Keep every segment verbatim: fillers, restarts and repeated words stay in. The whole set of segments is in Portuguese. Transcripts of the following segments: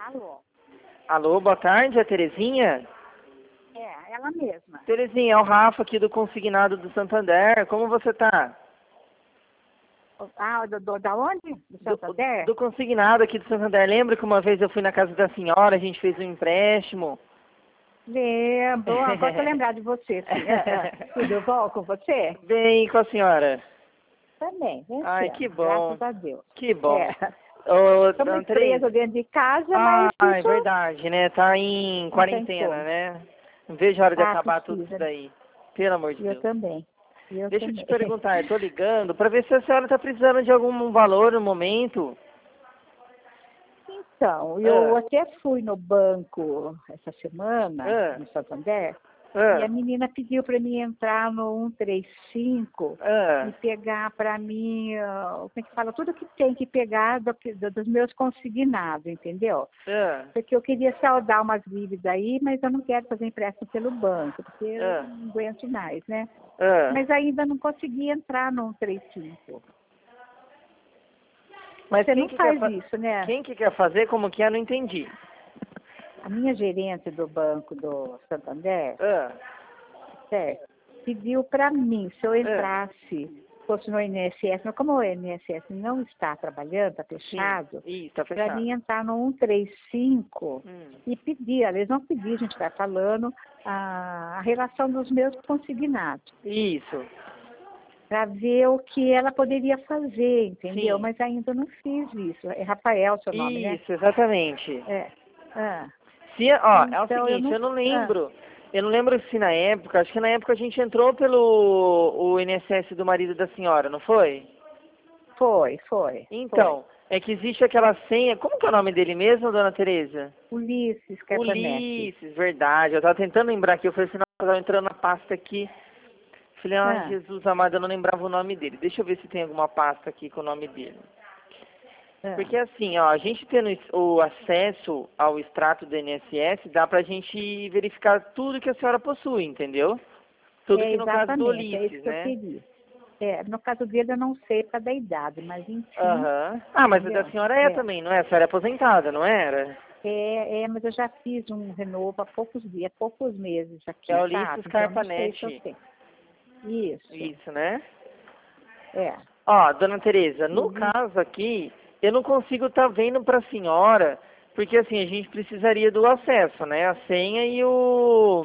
Alô? Alô, boa tarde, é a Terezinha? É, ela mesma. Terezinha, é o Rafa aqui do Consignado do Santander. Como você tá? Ah, do, do, da onde? Do Do, Santander? do Consignado aqui do Santander. Lembra que uma vez eu fui na casa da senhora, a gente fez um empréstimo? Lembro, agora tô lembrar de você, sim. É, é. Tudo bom com você? Bem, com a senhora? Também, vencendo, Ai, que bom. graças a Deus. Que bom. É. Ô, Estamos dona Tereza. presos dentro de casa, Ah, mas é isso verdade, né? Tá em não tem quarentena, como. né? Não vejo a hora de Ah, acabar tudo isso precisa. daí. Pelo amor de Eu Deus. também. Eu Deixa eu te também. perguntar, eu tô ligando pra ver se a senhora tá precisando de algum valor no momento. Então, eu Ah, até fui no banco essa semana, ah, no Santander, e a ah, menina pediu para mim entrar no cento e trinta e cinco ah, e pegar para mim, ah, como é que fala, tudo que tem que pegar do, do- dos meus consignados, entendeu? ah, Porque eu queria saldar umas dívidas aí, mas eu não quero fazer empréstimo pelo banco, porque eu ah, não aguento mais, né? ah. Mas ainda não consegui entrar no cento e trinta e cinco. Mas Você quem não que quer faz fa... isso, né? quem que quer fazer como que é? Não entendi. A minha gerente do banco do Santander, Ah, certo, pediu para mim, se eu ah, entrasse, fosse no I N S S, mas como o I N S S não está trabalhando, está sim. fechado, Ih, tá para fechado. mim entrar no cento e trinta e cinco Hum. e pedir, aliás, não pedir, a gente vai falando, a, a relação dos meus consignados, Isso. para ver o que ela poderia fazer, entendeu? Sim. Mas ainda não fiz isso. É Rafael seu nome, né? Isso, exatamente. É. Ah, Se, ó, é o então eu seguinte, não. eu não Ah, lembro. Eu não lembro se na época, acho que na época a gente entrou pelo o I N S S do marido da senhora, não foi? foi, foi, foi. Então, é que existe aquela senha. Como que é o nome dele mesmo, dona Tereza? Ulisses Carpanetti. Ulisses, verdade. Eu tava tentando lembrar aqui, eu falei assim, não, eu tava entrando na pasta aqui. Falei, ai, Ah, Jesus amado, eu não lembrava o nome dele. Deixa eu ver se tem alguma pasta aqui com o nome dele. ah. Porque assim, ó, a gente tendo is- o acesso ao extrato do I N S S, dá pra gente verificar tudo que a senhora possui, entendeu? Tudo É que no caso do exatamente, é isso Ulisses, que eu né? queria. É, no caso dele eu não sei para da idade, mas enfim, Aham. Ah, mas a da entendeu? senhora é É, também, não é? A senhora é aposentada, não era? é, é, mas eu já fiz um renovo há poucos dias, poucos meses É o aqui, Ulisses sabe? Então eu não sei se eu Carpanetti. tenho. Isso, Isso, né? é. Ó, dona Tereza, no Ulisses, caso aqui, eu não consigo estar vendo para a senhora, porque assim, a gente precisaria do acesso, né? A senha e o,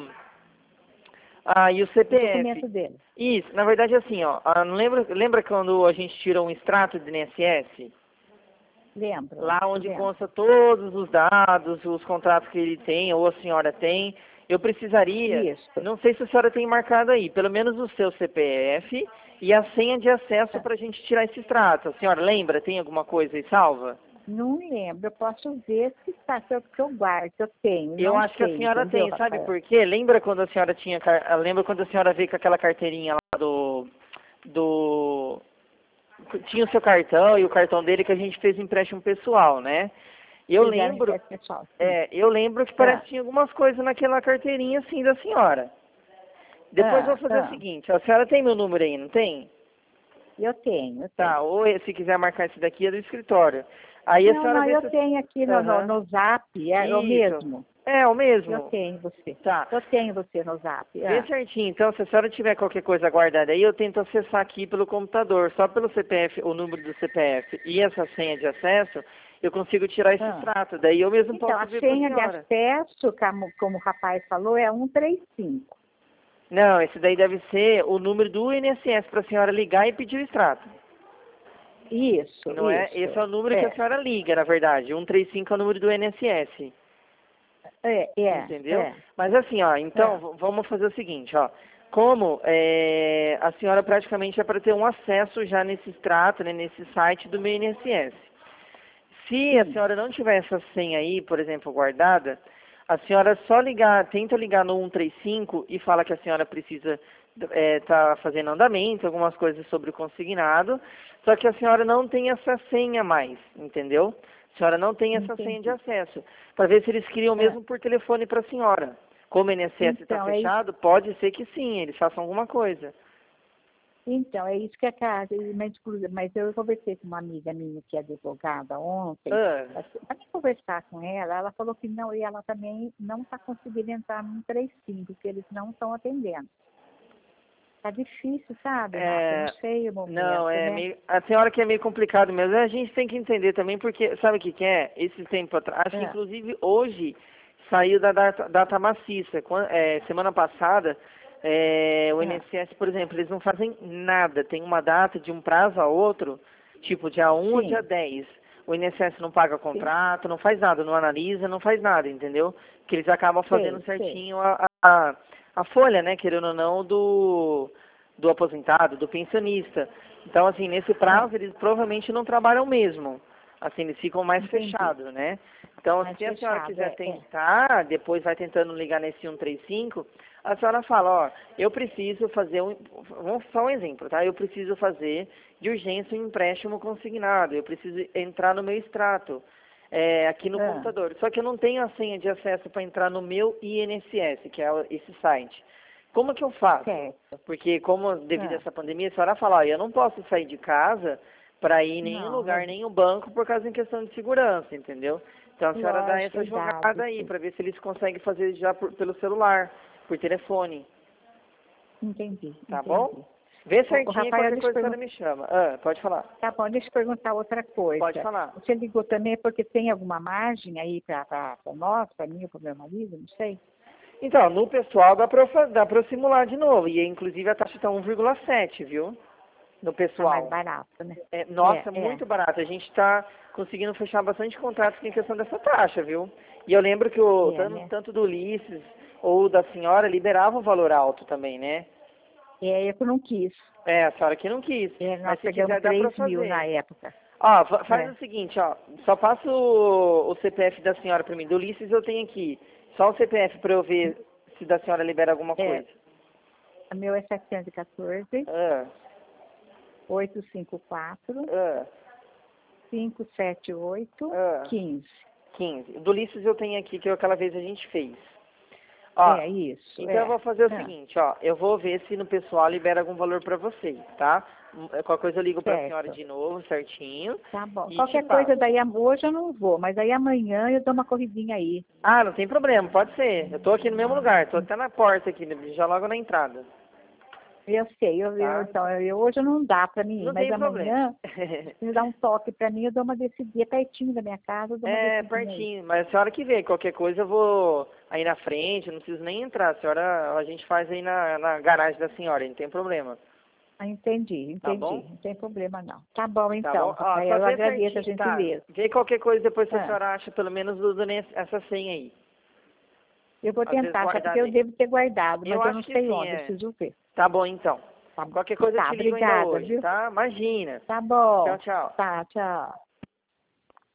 ah, e o o C P F. documento dele. Isso, na verdade assim, ó, ah, não lembra, lembra quando a gente tira um extrato do I N S S? Lembro, Lá onde lembro. consta todos os dados, os contratos que ele tem ou a senhora tem, eu precisaria, Isso. não sei se a senhora tem marcado aí, pelo menos o seu C P F e a senha de acesso Ah, para a gente tirar esse extrato. A senhora lembra? Tem alguma coisa aí salva? não lembro, eu posso ver se está, se eu, que eu guardo, se eu tenho, Eu não acho que a sei, senhora entendeu, tem, sabe Rafael? por quê? Lembra quando a senhora tinha, car- ah, lembra quando a senhora veio com aquela carteirinha lá do, do, tinha o seu cartão e o cartão dele que a gente fez empréstimo pessoal, né? E eu Fizeram lembro, empréstimo pessoal, sim. é, eu lembro que parece Ah, que tinha algumas coisas naquela carteirinha assim da senhora. Depois eu ah, vou fazer o ah. seguinte, a senhora tem meu número aí, não tem? Eu tenho, eu Tá, tenho. ou se quiser marcar esse daqui é do escritório. Aí a Não, senhora não, vê eu se... tenho aqui no, no, Aham, no Zap, é o isso. mesmo. É, o Eu mesmo. tenho você. Tá. Eu tenho você no Zap. Vê Ah, certinho, então, se a senhora tiver qualquer coisa guardada aí, eu tento acessar aqui pelo computador, só pelo C P F, o número do C P F e essa senha de acesso, eu consigo tirar esse ah. extrato, daí eu mesmo Então, posso a ver para a senha de senhora. acesso, como, como o rapaz falou, é cento e trinta e cinco. Não, esse daí deve ser o número do I N S S para a senhora ligar e pedir o extrato. Isso, Não é? Esse isso. é o número que a É, senhora liga, na verdade. cento e trinta e cinco é o número do I N S S. é, é, Entendeu? é. Mas assim, ó, então é. v- vamos fazer o seguinte, ó. Como é, a senhora praticamente é para ter um acesso já nesse extrato, né, nesse site do meu I N S S. Se a Sim, senhora não tiver essa senha aí, por exemplo, guardada, a senhora só ligar, tenta ligar no cento e trinta e cinco e fala que a senhora precisa estar fazendo andamento, algumas coisas sobre o consignado, só que a senhora não tem essa senha mais, entendeu? A senhora não tem essa senha de entendi. acesso, para ver se eles criam É. mesmo por telefone para a senhora. Como o I N S S está Então, é isso. fechado, pode ser que sim, eles façam alguma coisa. Então, é isso que a casa, mas, mas eu conversei com uma amiga minha que é advogada ontem, Ah, para conversar com ela, ela falou que não, e ela também não está conseguindo entrar no cento e trinta e cinco, que eles não estão atendendo. Tá difícil, sabe, Rafa? Eu não é, sei o não, momento, é né? meio, a senhora que é meio complicado mesmo. A gente tem que entender também, porque sabe o que que é? Esse tempo atrás, acho que Ah, inclusive hoje saiu da data, data maciça. Quan- é, semana passada, é, o ah, I N S S, por exemplo, eles não fazem nada. Tem uma data de um prazo a outro, tipo dia um ou dia sim, dez. O I N S S não paga sim, contrato, não faz nada, não analisa, não faz nada, entendeu? Que eles acabam fazendo sei, sei. certinho a, a, a folha, né, querendo ou não, do, do aposentado, do pensionista. Então, assim, nesse Ah, prazo, eles provavelmente não trabalham mesmo. Assim, eles ficam mais entendi. fechados, né? Então, Mais se a senhora fechado, quiser é, é. tentar, depois vai tentando ligar nesse cento e trinta e cinco, a senhora fala, ó, eu preciso fazer um, vamos só um exemplo, tá? Eu preciso fazer de urgência um empréstimo consignado, eu preciso entrar no meu extrato, é, aqui no Ah, computador. Só que eu não tenho a senha de acesso para entrar no meu I N S S, que é o- esse site. Como que eu faço? certo. Porque como devido a Ah, essa pandemia, a senhora fala, ó, eu não posso sair de casa para ir em nenhum não, lugar, lógico, nem o banco, por causa em questão de segurança, entendeu? Então a senhora dá lógico, essa verdade, jogada aí, sim. para ver se eles conseguem fazer já por- pelo celular, por telefone, Entendi, tá bom? entendi. Vê Ô, ô, certinho e Rafael, qualquer deixa eu coisa a senhora perguntar. me chama. Ah, pode falar. Tá bom, deixa eu perguntar outra Pode coisa. falar. Você ligou também porque tem alguma margem aí para nós, para mim ou para meu marido, não sei? Então, no pessoal dá pra, fa- dá pra simular de novo. E inclusive a taxa está um vírgula sete, viu? No Tá mais pessoal. barato, né? É, É, nossa, é. muito barato. A gente está conseguindo fechar bastante contratos em questão dessa taxa, viu? E eu lembro que o É, tanto, né? tanto do Ulisses ou da senhora liberava um valor alto também, né? É, eu que não quis. É, a senhora que não quis. É, nós Mas se pegamos quiser dá pra três mil na fazer. época. Ó, fa- faz É. o seguinte, ó. Só passa o, o C P F da senhora pra mim. Do Ulisses eu tenho aqui. Só o C P F pra eu ver se da senhora libera alguma É, coisa. o meu é setecentos e quatorze, Ah, oitocentos e cinquenta e quatro, ah, quinhentos e setenta e oito, ah. quinze. quinze. Do Ulisses eu tenho aqui, que aquela vez a gente fez. Ó, É isso, então eu é. vou fazer o Ah, seguinte, ó, eu vou ver se no pessoal libera algum valor pra vocês, tá? Hum, Qualquer coisa eu ligo pra senhora certo. de novo, certinho, Tá bom. e te Qualquer coisa passo. daí, hoje eu não vou, mas aí amanhã eu dou uma corridinha aí. Ah, não tem problema, pode ser. Eu tô aqui no mesmo lugar, tô até na porta aqui, já logo na entrada, Eu sei, eu, eu, tá? então, eu, hoje não dá para mim ir, Não mas tem problema. amanhã, se me dá um toque para mim, eu dou uma descidinha, é pertinho da minha casa, eu dou uma É, descidinha aí. pertinho, mas a senhora que vê, qualquer coisa eu vou aí na frente, não preciso nem entrar, a senhora, a gente faz aí na, na garagem da senhora, não tem problema, Ah, entendi, tá entendi, bom? não tem problema não. Tá bom Tá então, bom? Ó, Rafael, só eu vê agradeço a certinho, tá? gentileza. Vê qualquer coisa depois se a Ah, senhora acha pelo menos usando esse- essa senha aí. eu vou Às vezes tentar, achar porque guardada eu aí. devo ter guardado, Eu mas eu não acho que sei sim, onde, eu é. preciso ver. Tá bom então. Tá, Qualquer coisa eu tá, te ligo ainda obrigada, hoje, viu? tá? Imagina. Tá Tchau, bom, tchau. tá, tchau.